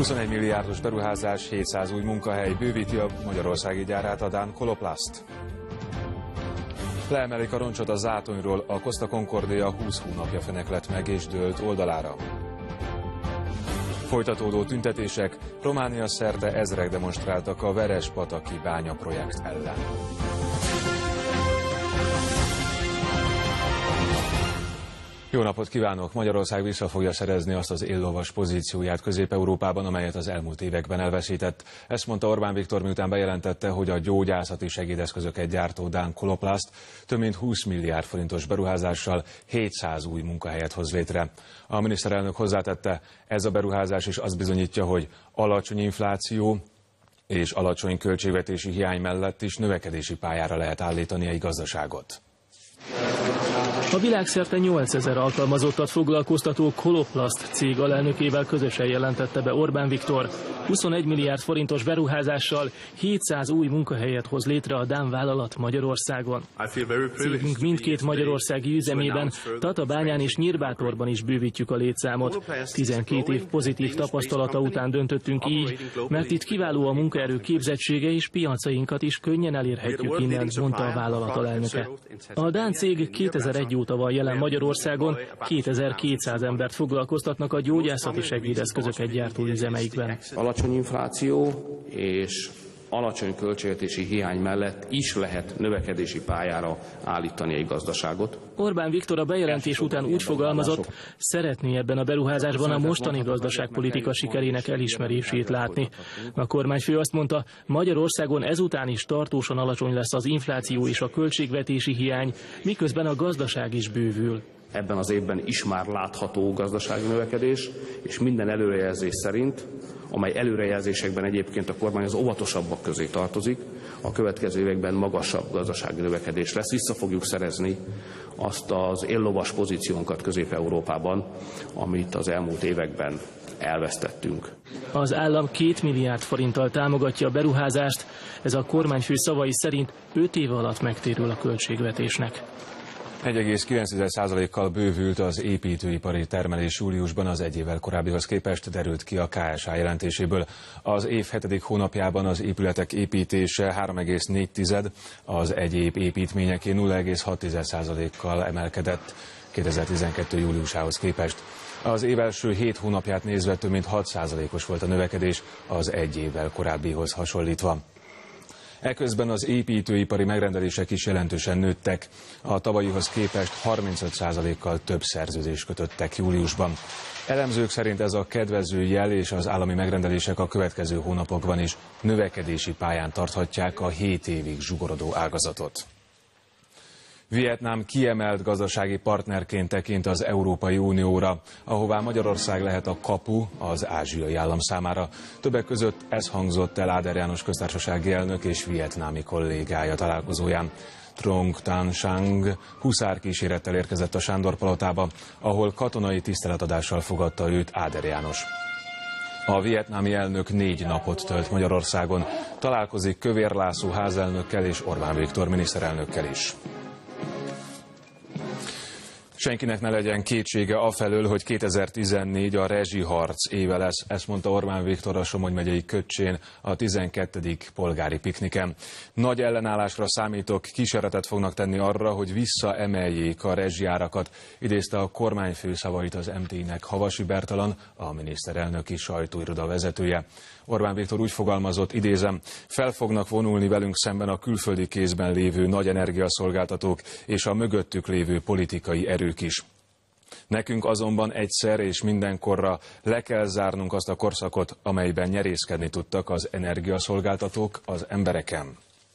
21 milliárdos beruházás, 700 új munkahely, bővíti a magyarországi gyárát a dán Koloplast. Leemelik a roncsot a Zátonyról, a Costa Concordia 20 hónapja feneklett meg és dőlt oldalára. Folytatódó tüntetések, Románia szerte ezrek demonstráltak a Verespataki bánya projekt ellen. Jó napot kívánok! Magyarország vissza fogja szerezni azt az éllovas pozícióját Közép-Európában, amelyet az elmúlt években elveszített. Ezt mondta Orbán Viktor, miután bejelentette, hogy a gyógyászati segédeszközöket gyártó dán Koloplast több mint 20 milliárd forintos beruházással 700 új munkahelyet hoz létre. A miniszterelnök hozzátette, ez a beruházás is azt bizonyítja, hogy alacsony infláció és alacsony költségvetési hiány mellett is növekedési pályára lehet állítani egy gazdaságot. A világszerte 8000 alkalmazottat foglalkoztató Koloplast cég alelnökével közösen jelentette be Orbán Viktor. 21 milliárd forintos beruházással 700 új munkahelyet hoz létre a dán vállalat Magyarországon. Cégünk mindkét magyarországi üzemében, Tatabányán és Nyírbátorban is bővítjük a létszámot. 12 év pozitív tapasztalata után döntöttünk így, mert itt kiváló a munkaerő képzettsége és piacainkat is könnyen elérhetjük innen, mondta a vállalat alelnöke. A dán cég 2001 óta van jelen Magyarországon, 2200 embert foglalkoztatnak a gyógyászati segédeszközöket gyártó üzemeikben. Alacsony infláció és alacsony költségvetési hiány mellett is lehet növekedési pályára állítani egy gazdaságot. Orbán Viktor a bejelentés után úgy fogalmazott, szeretné ebben a beruházásban a mostani gazdaságpolitika sikerének elismerését látni. A kormányfő azt mondta, Magyarországon ezután is tartósan alacsony lesz az infláció és a költségvetési hiány, miközben a gazdaság is bővül. Ebben az évben is már látható gazdasági növekedés, és minden előrejelzés szerint, amely előrejelzésekben egyébként a kormány az óvatosabbak közé tartozik, a következő években magasabb gazdasági növekedés lesz. Vissza fogjuk szerezni azt az éllovas pozíciónkat Közép-Európában, amit az elmúlt években elvesztettünk. Az állam 2 milliárd forinttal támogatja a beruházást, ez a kormányfő szavai szerint 5 év alatt megtérül a költségvetésnek. 1,9%-kal bővült az építőipari termelés júliusban az egy évvel korábbihoz képest, derült ki a KSH jelentéséből. Az év 7. hónapjában az épületek építése 3,4, az egyéb építményeké 0,6%-kal emelkedett 2012. júliusához képest. Az év első 7 hónapját nézve több mint 6%-os volt a növekedés az egy évvel korábbihoz hasonlítva. Eközben az építőipari megrendelések is jelentősen nőttek. A tavalyihoz képest 35%-kal több szerződést kötöttek júliusban. Elemzők szerint ez a kedvező jel, és az állami megrendelések a következő hónapokban is növekedési pályán tarthatják a 7 évig zsugorodó ágazatot. Vietnám kiemelt gazdasági partnerként tekint az Európai Unióra, ahová Magyarország lehet a kapu az ázsiai állam számára. Többek között ez hangzott el Áder János köztársasági elnök és vietnámi kollégája találkozóján. Trong Tan Sang huszárkísérettel érkezett a Sándor-palotába, ahol katonai tiszteletadással fogadta őt Áder János. A vietnámi elnök 4 napot tölt Magyarországon, találkozik Kövér László házelnökkel és Orbán Viktor miniszterelnökkel is. Senkinek ne legyen kétsége afelől, hogy 2014 a rezsiharc éve lesz, ezt mondta Orbán Viktor a Somogy megyei Köcsén a 12. polgári pikniken. Nagy ellenállásra számítok, kísérletet fognak tenni arra, hogy visszaemeljék a rezsiárakat, idézte a kormányfő szavait az MT-nek Havasi Bertalan, a miniszterelnöki sajtóiroda vezetője. Orbán Viktor úgy fogalmazott, idézem, fel fognak vonulni velünk szemben a külföldi kézben lévő nagy energiaszolgáltatók és a mögöttük lévő politikai erők is. Nekünk azonban egyszer és mindenkorra le kell zárnunk azt a korszakot, amelyben nyerészkedni tudtak az energiaszolgáltatók az embereken.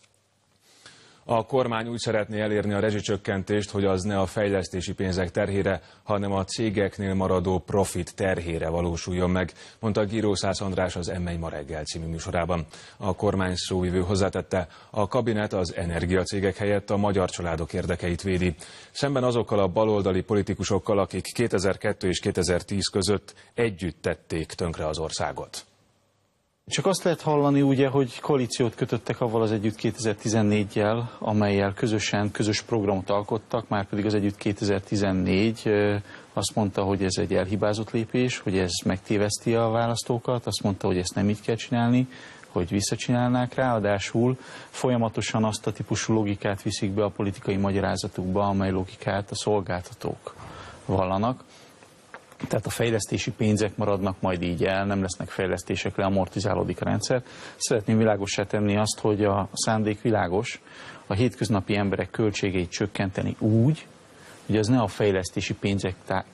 A kormány úgy szeretné elérni a rezsicsökkentést, hogy az ne a fejlesztési pénzek terhére, hanem a cégeknél maradó profit terhére valósuljon meg, mondta Gírószász András az M1 ma reggel című műsorában. A kormány szóvivő hozzátette, a kabinet az energiacégek helyett a magyar családok érdekeit védi. Szemben azokkal a baloldali politikusokkal, akik 2002 és 2010 között együtt tették tönkre az országot. Csak azt lehet hallani, ugye, hogy koalíciót kötöttek avval az Együtt 2014-jel, amellyel közös programot alkottak, márpedig az Együtt 2014 azt mondta, hogy ez egy elhibázott lépés, hogy ez megtéveszti a választókat, azt mondta, hogy ezt nem így kell csinálni, hogy visszacsinálnák, ráadásul folyamatosan azt a típusú logikát viszik be a politikai magyarázatukba, amely logikát a szolgáltatók vallanak. Tehát a fejlesztési pénzek maradnak majd így el, nem lesznek fejlesztésekre, amortizálódik a rendszer. Szeretném világossá tenni azt, hogy a szándék világos, a hétköznapi emberek költségeit csökkenteni úgy, hogy az ne a fejlesztési pénzek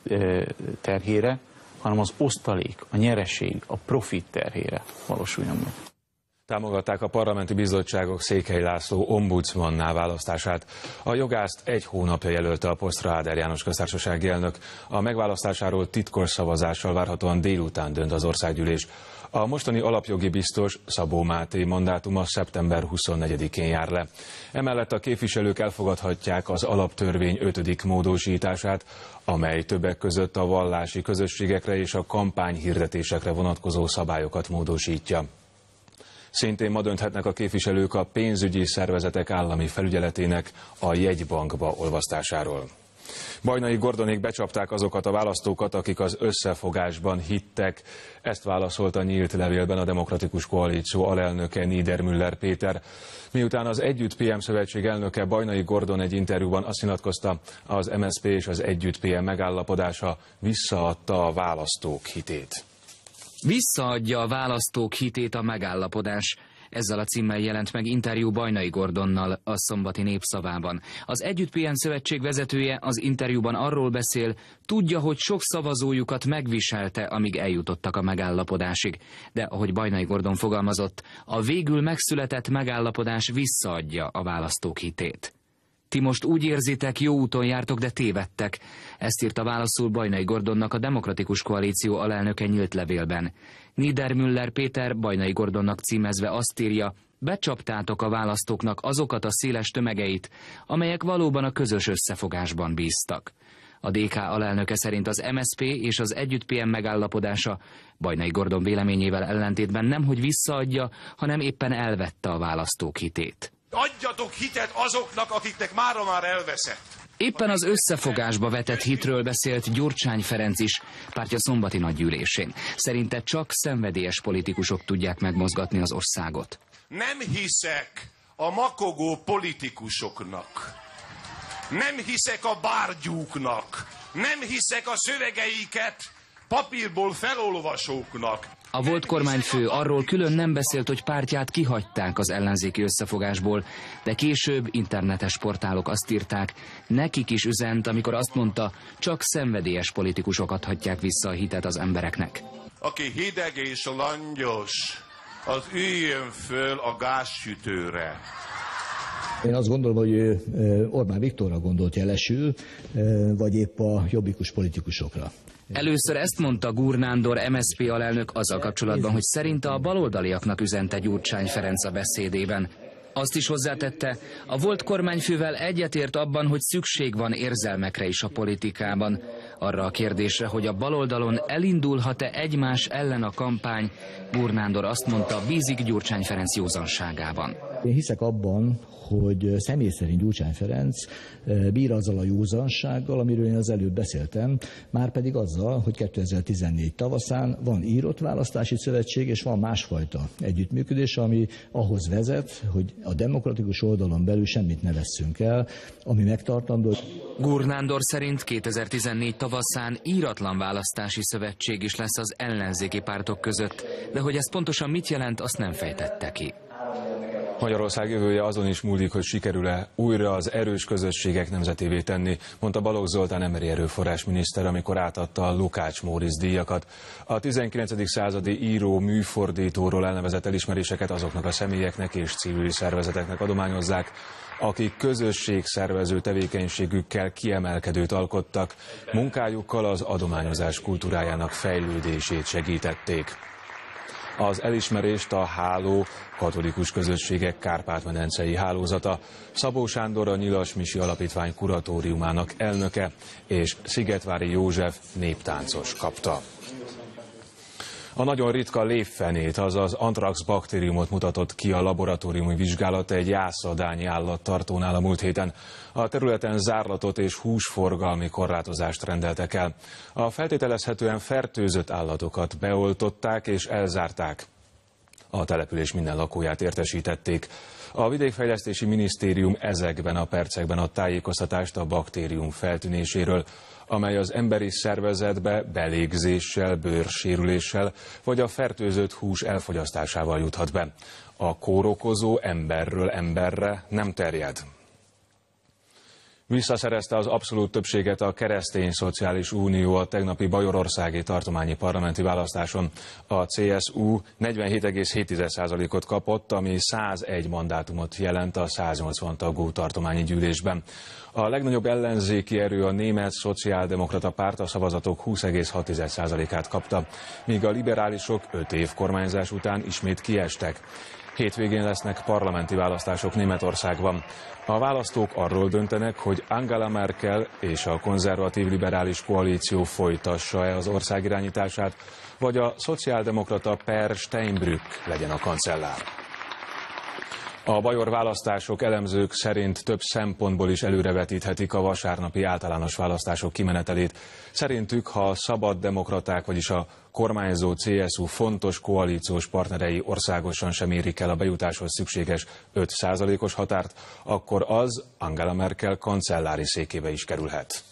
terhére, hanem az osztalék, a nyereség, a profit terhére valósuljon meg. Támogatták a parlamenti bizottságok Székely László ombudsmanná választását. A jogászt egy hónapja jelölte a posztra Áder János köztársasági elnök. A megválasztásáról titkos szavazással várhatóan délután dönt az országgyűlés. A mostani alapjogi biztos Szabó Máté mandátuma szeptember 24-én jár le. Emellett a képviselők elfogadhatják az alaptörvény 5. módosítását, amely többek között a vallási közösségekre és a kampányhirdetésekre vonatkozó szabályokat módosítja. Szintén ma dönthetnek a képviselők a pénzügyi szervezetek állami felügyeletének a jegybankba olvasztásáról. Bajnai Gordonék becsapták azokat a választókat, akik az összefogásban hittek. Ezt válaszolta nyílt levélben a Demokratikus Koalíció alelnöke Niedermüller Péter. Miután az Együtt PM szövetség elnöke Bajnai Gordon egy interjúban azt nyilatkozta, az MSZP és az Együtt PM megállapodása visszaadta a választók hitét. Visszaadja a választók hitét a megállapodás. Ezzel a címmel jelent meg interjú Bajnai Gordonnal a szombati Népszavában. Az Együtt PM szövetség vezetője az interjúban arról beszél, tudja, hogy sok szavazójukat megviselte, amíg eljutottak a megállapodásig. De ahogy Bajnai Gordon fogalmazott, a végül megszületett megállapodás visszaadja a választók hitét. Ti most úgy érzitek, jó úton jártok, de tévedtek. Ezt írta válaszul Bajnai Gordonnak a Demokratikus Koalíció alelnöke nyílt levélben. Niedermüller Péter Bajnai Gordonnak címezve azt írja, becsaptátok a választóknak azokat a széles tömegeit, amelyek valóban a közös összefogásban bíztak. A DK alelnöke szerint az MSZP és az Együtt PM megállapodása Bajnai Gordon véleményével ellentétben nemhogy visszaadja, hanem éppen elvette a választók hitét. Adjatok hitet azoknak, akiknek mára már elveszett. Éppen az összefogásba vetett hitről beszélt Gyurcsány Ferenc is pártja szombati nagygyűlésén. Szerinte csak szenvedélyes politikusok tudják megmozgatni az országot. Nem hiszek a makogó politikusoknak. Nem hiszek a bárgyúknak. Nem hiszek a szövegeiket papírból felolvasóknak. A volt kormányfő arról külön nem beszélt, hogy pártját kihagyták az ellenzéki összefogásból, de később internetes portálok azt írták, nekik is üzent, amikor azt mondta, csak szenvedélyes politikusok adhatják vissza a hitet az embereknek. Aki hideg és langyos, az üljön föl a gázsütőre. Én azt gondolom, hogy Orbán Viktorra gondolt jelesül, vagy épp a jobbikus politikusokra. Először ezt mondta Gurnándor MSZP alelnök azzal kapcsolatban, hogy szerinte a baloldaliaknak üzente Gyurcsány Ferenc a beszédében. Azt is hozzátette, a volt kormányfővel egyetért abban, hogy szükség van érzelmekre is a politikában. Arra a kérdésre, hogy a baloldalon elindulhat-e egymás ellen a kampány, Gurnándor azt mondta, bízik Gyurcsány Ferenc józanságában. Én hiszek abban, hogy személy szerint Gyurcsány Ferenc bír azzal a józansággal, amiről én az előbb beszéltem, márpedig azzal, hogy 2014 tavaszán van írott választási szövetség, és van másfajta együttműködés, ami ahhoz vezet, hogy a demokratikus oldalon belül semmit ne vesszünk el, ami megtartandó. Gurnándor szerint 2014 tavaszán íratlan választási szövetség is lesz az ellenzéki pártok között, de hogy ez pontosan mit jelent, azt nem fejtette ki. Magyarország jövője azon is múlik, hogy sikerül-e újra az erős közösségek nemzetévé tenni, mondta Balogh Zoltán emberi erőforrás miniszter, amikor átadta a Lukács Móricz díjakat. A 19. századi író műfordítóról elnevezett elismeréseket azoknak a személyeknek és civil szervezeteknek adományozzák, akik közösségszervező tevékenységükkel kiemelkedőt alkottak, munkájukkal az adományozás kultúrájának fejlődését segítették. Az elismerést a Háló katolikus közösségek Kárpát-medencei hálózata, Szabó Sándor a Nyilas Misi Alapítvány kuratóriumának elnöke és Szigetvári József néptáncos kapta. A nagyon ritka lévfenét, azaz anthrax baktériumot mutatott ki a laboratóriumi vizsgálat egy jászadányi állattartónál a múlt héten. A területen zárlatot és húsforgalmi korlátozást rendeltek el. A feltételezhetően fertőzött állatokat beoltották és elzárták. A település minden lakóját értesítették. A Vidékfejlesztési Minisztérium ezekben a percekben ad tájékoztatást a baktérium feltűnéséről, amely az emberi szervezetbe belégzéssel, bőrsérüléssel vagy a fertőzött hús elfogyasztásával juthat be. A kórokozó emberről emberre nem terjed. Visszaszerezte az abszolút többséget a Keresztény Szociális Unió a tegnapi bajorországi tartományi parlamenti választáson. A CSU 47,7%-ot kapott, ami 101 mandátumot jelent a 180 tagú tartományi gyűlésben. A legnagyobb ellenzéki erő, a Német Szociáldemokrata Párt a szavazatok 20,6%-át kapta, míg a liberálisok 5 év kormányzás után ismét kiestek. Hétvégén lesznek parlamenti választások Németországban. A választók arról döntenek, hogy Angela Merkel és a konzervatív-liberális koalíció folytassa-e az ország irányítását, vagy a szociáldemokrata Per Steinbrück legyen a kancellár. A bajor választások elemzők szerint több szempontból is előrevetíthetik a vasárnapi általános választások kimenetelét. Szerintük, ha a szabaddemokraták, vagyis a kormányzó CSU fontos koalíciós partnerei országosan sem érik el a bejutáshoz szükséges 5%-os határt, akkor az Angela Merkel kancellári székébe is kerülhet.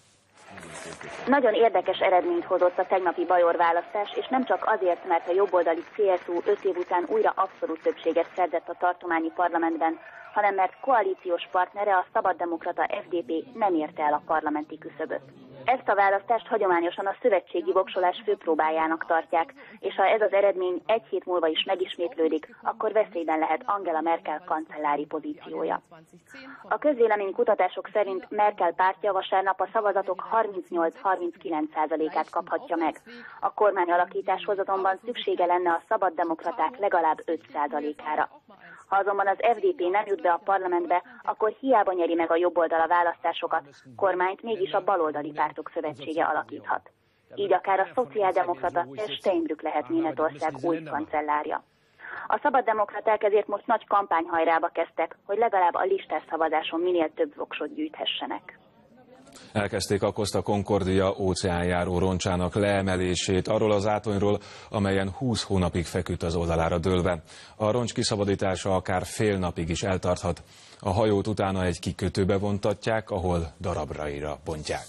Nagyon érdekes eredményt hozott a tegnapi bajor választás, és nem csak azért, mert a jobboldali CSU 5 év után újra abszolút többséget szerzett a tartományi parlamentben, hanem mert koalíciós partnere, a szabaddemokrata FDP nem érte el a parlamenti küszöböt. Ezt a választást hagyományosan a szövetségi voksolás főpróbájának tartják, és ha ez az eredmény egy hét múlva is megismétlődik, akkor veszélyben lehet Angela Merkel kancellári pozíciója. A közvéleménykutatások szerint Merkel pártja vasárnap a szavazatok 38-39%-át kaphatja meg. A kormányalakításhoz azonban szüksége lenne a szabaddemokraták legalább 5%-ára. Ha azonban az FDP nem jut be a parlamentbe, akkor hiába nyeri meg a jobboldal a választásokat, kormányt mégis a baloldali pártok szövetsége alakíthat. Így akár a szociáldemokrata Per Steinbrück lehet Németország új kancellárja. A szabaddemokraták ezért most nagy kampányhajrába kezdtek, hogy legalább a listás szavazáson minél több voksot gyűjthessenek. Elkezdték a Costa Concordia óceánjáró roncsának leemelését arról az átonyról, amelyen 20 hónapig feküdt az oldalára dőlve. A roncs kiszabadítása akár fél napig is eltarthat. A hajót utána egy kikötőbe vontatják, ahol darabraira bontják.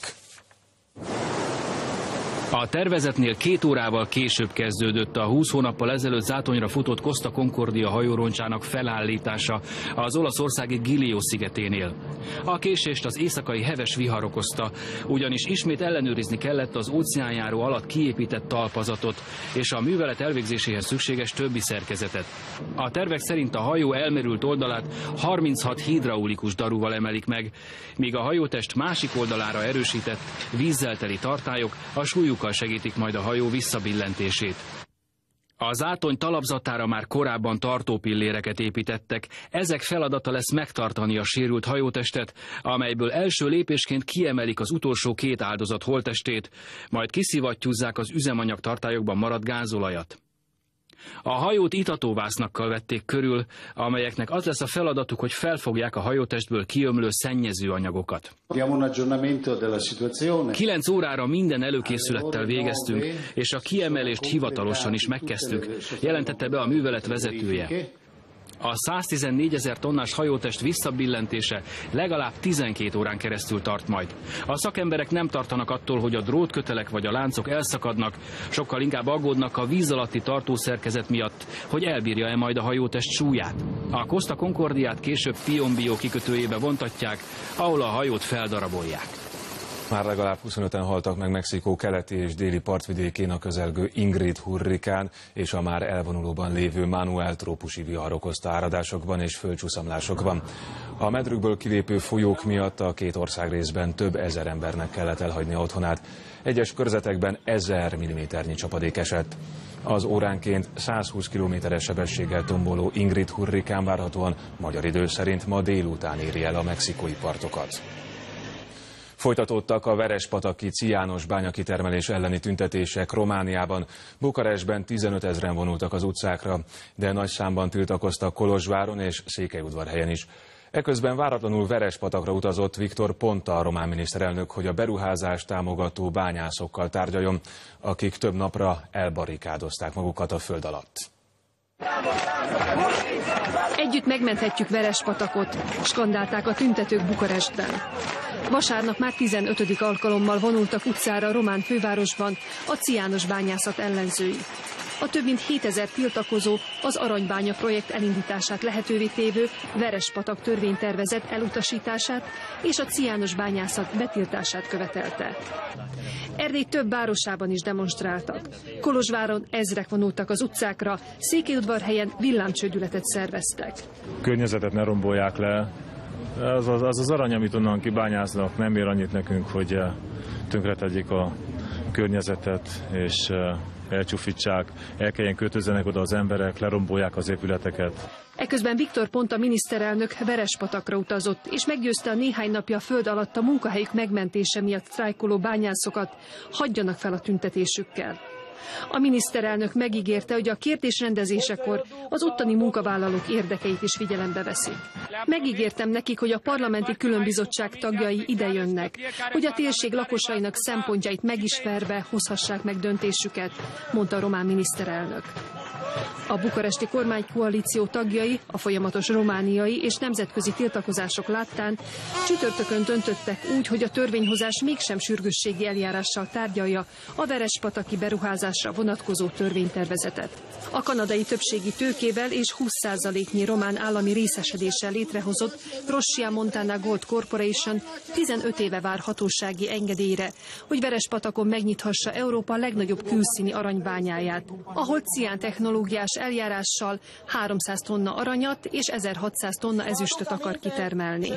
A tervezetnél 2 órával később kezdődött a 20 hónappal ezelőtt zátonyra futott Costa Concordia hajóroncsának felállítása az olaszországi Giglio szigeténél. A késést az éjszakai heves vihar okozta, ugyanis ismét ellenőrizni kellett az óceánjáró alatt kiépített talpazatot és a művelet elvégzéséhez szükséges többi szerkezetet. A tervek szerint a hajó elmerült oldalát 36 hidraulikus daruval emelik meg, míg a hajótest másik oldalára erősített vízzel teli tartályok a súlyukkal segítik majd a hajó visszabillentését. A zátony talapzatára már korábban tartópilléreket építettek, ezek feladata lesz megtartani a sérült hajótestet, amelyből első lépésként kiemelik az utolsó 2 áldozat holttestét, majd kiszivattyúzzák az üzemanyag tartályokban maradt gázolajat. A hajót itatóvásznakkal vették körül, amelyeknek az lesz a feladatuk, hogy felfogják a hajótestből kiömlő szennyező anyagokat. 9 órára minden előkészülettel végeztünk, és a kiemelést hivatalosan is megkezdtük, jelentette be a művelet vezetője. A 114 000 tonnás hajótest visszabillentése legalább 12 órán keresztül tart majd. A szakemberek nem tartanak attól, hogy a drótkötelek vagy a láncok elszakadnak, sokkal inkább aggódnak a víz alatti tartószerkezet miatt, hogy elbírja-e majd a hajótest súlyát. A Costa Concordiát később Piombio kikötőjébe vontatják, ahol a hajót feldarabolják. Már legalább 25-en haltak meg Mexikó keleti és déli partvidékén a közelgő Ingrid hurrikán és a már elvonulóban lévő Manuel trópusi vihar okozta áradásokban és földcsúszamlásokban. A medrükből kilépő folyók miatt a 2 országrészben több ezer embernek kellett elhagyni otthonát. Egyes körzetekben 1000 mm-nyi csapadék esett. Az óránként 120 km/s sebességgel tomboló Ingrid hurrikán várhatóan magyar idő szerint ma délután éri el a mexikói partokat. Folytatódtak a verespataki ciános bányakitermelés elleni tüntetések Romániában. Bukarestben 15 000-en vonultak az utcákra, de nagy számban tiltakoztak Kolozsváron és Székelyudvarhelyen is. Eközben váratlanul Verespatakra utazott Viktor Ponta, a román miniszterelnök, hogy a beruházást támogató bányászokkal tárgyaljon, akik több napra elbarikádozták magukat a föld alatt. Együtt megmenthetjük Verespatakot, skandálták a tüntetők Bukarestben. Vasárnap már 15. alkalommal vonultak utcára a román fővárosban a ciános bányászat ellenzői. A több mint 7000 tiltakozó az aranybánya projekt elindítását lehetővé tévő Verespatak törvénytervezet elutasítását és a ciános bányászat betiltását követelte. Erdély több városában is demonstráltak. Kolozsváron ezrek vonultak az utcákra, Székelyudvarhelyen villámcsődületet szerveztek. Környezetet ne rombolják le. Az arany, amit onnan kibányáznak, nem ér annyit nekünk, hogy tönkretegyék a környezetet, és elcsúfítsák, el kelljen költözzenek oda az emberek, lerombolják az épületeket. Eközben Viktor Ponta miniszterelnök Verespatakra utazott, és meggyőzte a néhány napja a föld alatt a munkahelyük megmentése miatt sztrájkoló bányászokat, hagyjanak fel a tüntetésükkel. A miniszterelnök megígérte, hogy a kérdés rendezésekor az ottani munkavállalók érdekeit is figyelembe veszik. Megígértem nekik, hogy a parlamenti különbizottság tagjai idejönnek, hogy a térség lakosainak szempontjait megismerve hozhassák meg döntésüket, mondta a román miniszterelnök. A bukaresti kormánykoalíció tagjai a folyamatos romániai és nemzetközi tiltakozások láttán csütörtökön döntöttek úgy, hogy a törvényhozás mégsem sürgősségi eljárással tárgyalja a verespataki beruházásra vonatkozó törvénytervezetet. A kanadai többségi tőkével és 20%-nyi román állami részesedéssel létrehozott Rosia Montana Gold Corporation 15 éve vár hatósági engedélyre, hogy Verespatakon megnyithassa Európa legnagyobb külszíni aranybányáját, ahol cián technológiás eljárással 300 tonna aranyat és 1600 tonna ezüstöt akar kitermelni.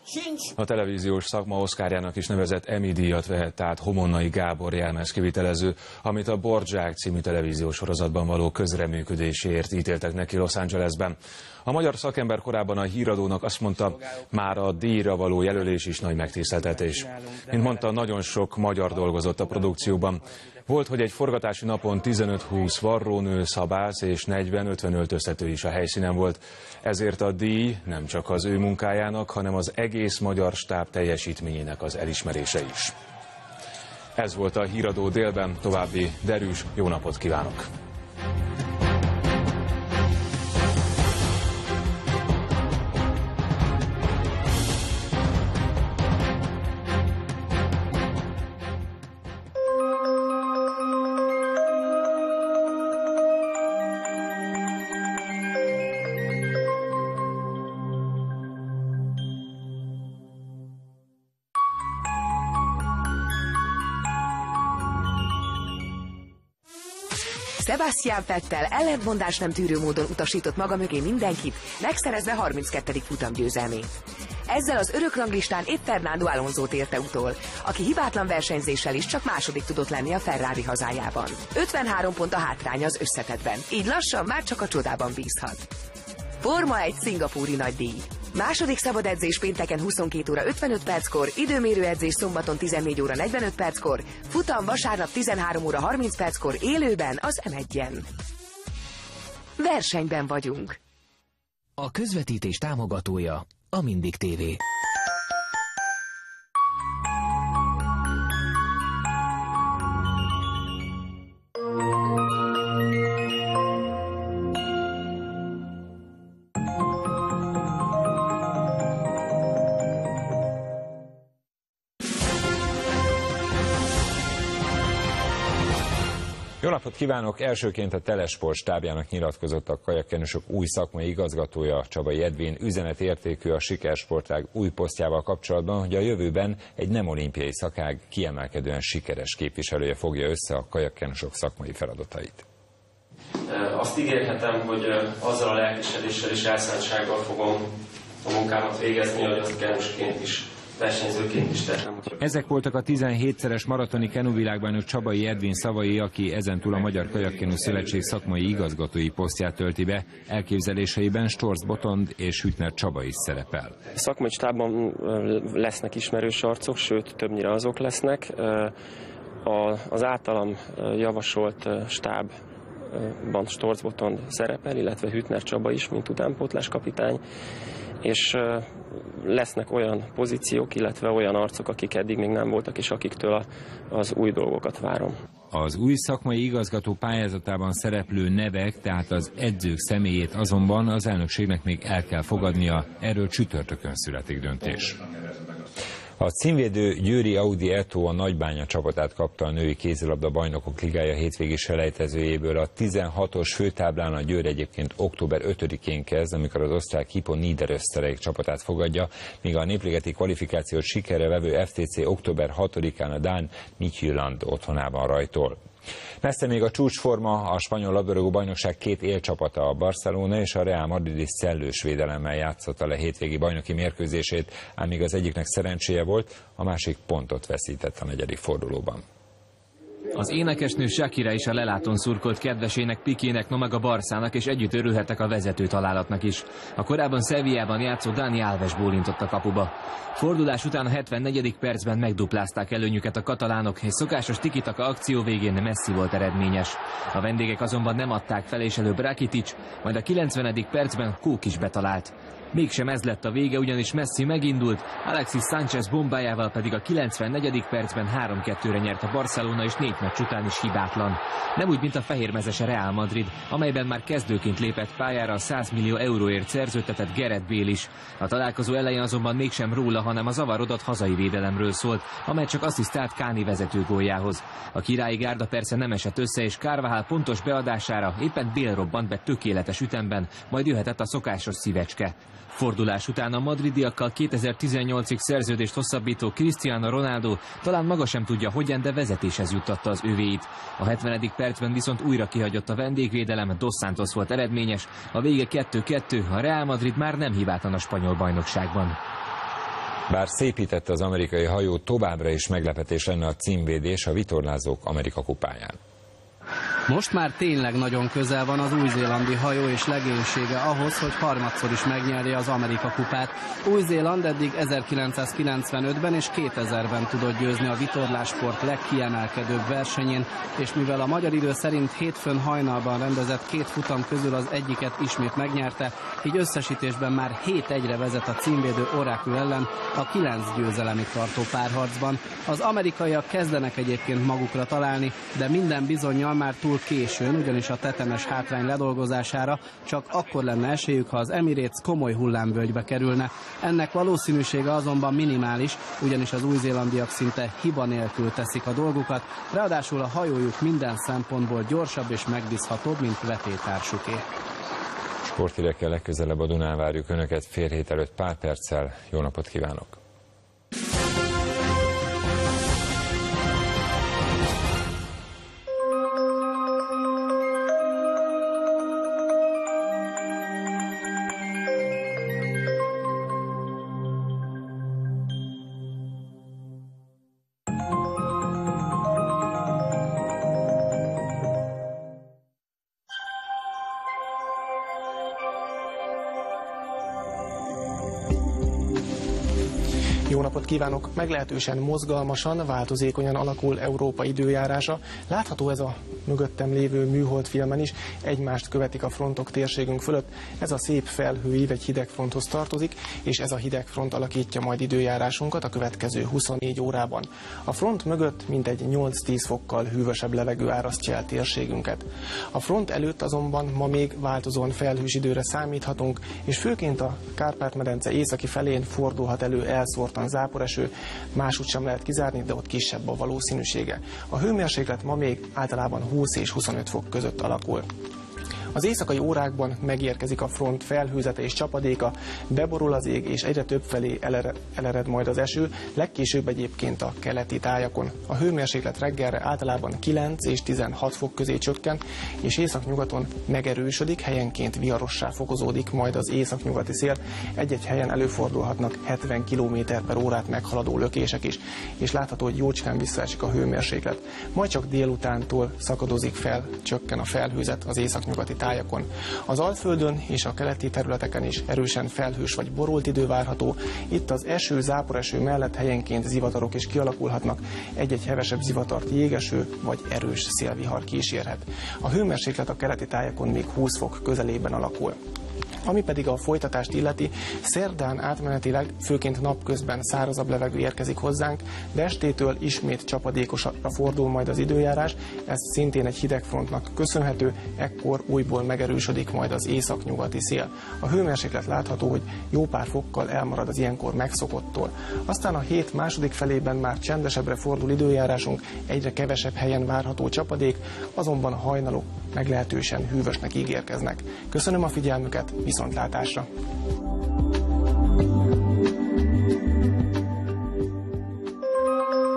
A televíziós szakma oszkárjának is nevezett Emmy díjat vehet át Homonnai Gábor jelmezkivitelező, amit a Bordzsák című televíziós sorozatban való közreműködéséért ítéltek neki Los Angelesben. A magyar szakember korábban a Híradónak azt mondta, már a díjra való jelölés is nagy megtiszteltetés. Mint mondta, nagyon sok magyar dolgozott a produkcióban. Volt, hogy egy forgatási napon 15-20 varrónő, szabász és 40-50 öltöztető is a helyszínen volt. Ezért a díj nem csak az ő munkájának, hanem az egész magyar stáb teljesítményének az elismerése is. Ez volt a Híradó délben, további derűs, jó napot kívánok! Sebastian Vettel ellentmondás nem tűrő módon utasított maga mögé mindenkit, megszerezve 32. futamgyőzelmét. Ezzel az örökranglistán épp Fernando Alonsót érte utol, aki hibátlan versenyzéssel is csak második tudott lenni a Ferrari hazájában. 53 pont a hátrány az összetettben, így lassan már csak a csodában bízhat. Forma 1 szingapúri nagydíj. Második szabad edzés pénteken 22 óra 55 perckor, időmérő edzés szombaton 14 óra 45 perckor, futam vasárnap 13 óra 30 perckor élőben az M1-en. Versenyben vagyunk. A közvetítés támogatója a Mindig TV. Jó napot kívánok! Elsőként a Telesport stábjának nyilatkozott a kajakkenusok új szakmai igazgatója, Csabai Edvin, üzenetértékű a sikersportág új posztjával kapcsolatban, hogy a jövőben egy nem olimpiai szakág kiemelkedően sikeres képviselője fogja össze a kajakkenusok szakmai feladatait. Azt ígérhetem, hogy azzal a lelkesedéssel és elszántsággal fogom a munkámat végezni, hogy azt kenusként is versenyzőként is tettem. Ezek voltak a 17-szeres maratoni kenuvilágbajnok Csabai Edvin szavai, aki ezentúl a Magyar Kajakkenu Szövetség szakmai igazgatói posztját tölti be. Elképzeléseiben Storz Botond és Hüttner Csaba is szerepel. A szakmai stábban lesznek ismerős arcok, sőt többnyire azok lesznek. Az általam javasolt stábban Storz Botond szerepel, illetve Hüttner Csaba is, mint utánpótlás kapitány, és lesznek olyan pozíciók, illetve olyan arcok, akik eddig még nem voltak, és akiktől az új dolgokat várom. Az új szakmai igazgató pályázatában szereplő nevek, tehát az edzők személyét azonban az elnökségnek még el kell fogadnia, erről csütörtökön születik döntés. A címvédő Győri Audi Eto a Nagybánya csapatát kapta a női kézilabda bajnokok ligája hétvégi selejtezőjéből. A 16-os főtáblán a Győr egyébként október 5-én kezd, amikor az osztrák Hypo Niederösterreich csapatát fogadja, míg a népligeti kvalifikációt sikerre vevő FTC október 6-án a dán Midtjylland otthonában rajtol. Messze még a csúcsforma, a spanyol labdarúgó bajnokság két élcsapata, a Barcelona és a Real Madrid is szellős védelemmel játszotta le hétvégi bajnoki mérkőzését, ám míg az egyiknek szerencséje volt, a másik pontot veszített a negyedik fordulóban. Az énekesnő Shakira is a lelátón szurkolt kedvesének, Pikének, no meg a Barszának, és együtt örülhettek a vezető találatnak is. A korábban Sevillában játszó Dani Alves bólintott a kapuba. Fordulás után a 74. percben megduplázták előnyüket a katalánok, és szokásos tiki-taka akció végén Messi volt eredményes. A vendégek azonban nem adták fel, és előbb Rakitic, majd a 90. percben Kók is betalált. Mégsem ez lett a vége, ugyanis Messi megindult, Alexis Sánchez bombájával pedig a 94. percben 3-2-re nyert a Barcelona, és 4 meccs után is hibátlan. Nem úgy, mint a fehérmezese Real Madrid, amelyben már kezdőként lépett pályára a 100 millió euróért szerződtetett Gareth Bale is. A találkozó elején azonban mégsem róla, hanem a zavarodott hazai védelemről szólt, amely csak asszisztált Káni vezető góljához. A királyi gárda persze nem esett össze, és Carvajal pontos beadására éppen Bale robbant be tökéletes ütemben, majd jöhetett a szokásos szívecske. Fordulás után a madridiakkal 2018-ig szerződést hosszabbító Cristiano Ronaldo talán maga sem tudja hogyan, de vezetéshez juttatta az övéit. A 70. percben viszont újra kihagyott a vendégvédelem, Dos Santos volt eredményes, a vége 2-2, a Real Madrid már nem hibátlan a spanyol bajnokságban. Bár szépítette az amerikai hajó, továbbra is meglepetés lenne a címvédés a vitorlázók Amerika kupáján. Most már tényleg nagyon közel van az új-zélandi hajó és legénysége ahhoz, hogy harmadszor is megnyerje az Amerika kupát. Új-Zéland eddig 1995-ben és 2000-ben tudott győzni a vitorlásport legkiemelkedőbb versenyén, és mivel a magyar idő szerint hétfőn hajnalban rendezett 2 futam közül az egyiket ismét megnyerte, így összesítésben már 7-1-re vezet a címvédő Oracle ellen a 9 győzelemig tartó párharcban. Az amerikaiak kezdenek egyébként magukra találni, de minden bizonnyal már túl későn, ugyanis a tetemes hátrány ledolgozására csak akkor lenne esélyük, ha az Emirates komoly hullámvölgybe kerülne. Ennek valószínűsége azonban minimális, ugyanis az új-zélandiak szinte hiba nélkül teszik a dolgukat, ráadásul a hajójuk minden szempontból gyorsabb és megbízhatóbb, mint vetélytársuké. Sporthírekkel legközelebb a Dunán várjuk Önöket fél hét előtt pár perccel. Jó napot kívánok! Jó napot kívánok! Meglehetősen mozgalmasan, változékonyan alakul Európa időjárása. Látható ez a mögöttem lévő műholdfilmen is, egymást követik a frontok térségünk fölött. Ez a szép felhőív egy hidegfronthoz tartozik, és ez a hidegfront alakítja majd időjárásunkat a következő 24 órában. A front mögött mintegy 8-10 fokkal hűvösebb levegő árasztja el térségünket. A front előtt azonban ma még változóan felhős időre számíthatunk, és főként a Kárpát-medence északi felén fordulhat elő elszórtan záporeső, másút sem lehet kizárni, de ott kisebb a valószínűsége. A hőmérséklet ma még általában 20 és 25 fok között alakul. Az éjszakai órákban megérkezik a front felhőzete és csapadéka, beborul az ég, és egyre több felé elered majd az eső, legkésőbb egyébként a keleti tájakon. A hőmérséklet reggelre általában 9 és 16 fok közé csökken, és északnyugaton megerősödik, helyenként viharossá fokozódik majd az északnyugati szél. Egy-egy helyen előfordulhatnak 70 km/órát meghaladó lökések is, és látható, hogy jócskán visszaesik a hőmérséklet. Majd csak délutántól szakadozik fel, csökken a felhőzet az északnyugati tájakon. Az Alföldön és a keleti területeken is erősen felhős vagy borult idő várható. Itt az eső, záporeső mellett helyenként zivatarok is kialakulhatnak, egy-egy hevesebb zivatart jégeső vagy erős szélvihar kísérhet. A hőmérséklet a keleti tájakon még 20 fok közelében alakul. Ami pedig a folytatást illeti, szerdán átmenetileg, főként napközben szárazabb levegő érkezik hozzánk, de estétől ismét csapadékosra fordul majd az időjárás, ez szintén egy hidegfrontnak köszönhető, ekkor újból megerősödik majd az északnyugati szél. A hőmérséklet látható, hogy jó pár fokkal elmarad az ilyenkor megszokottól. Aztán a hét második felében már csendesebbre fordul időjárásunk, egyre kevesebb helyen várható csapadék, azonban a hajnalok meglehetősen hűvösnek ígérkeznek. Köszönöm a figyelmüket, viszontlátásra!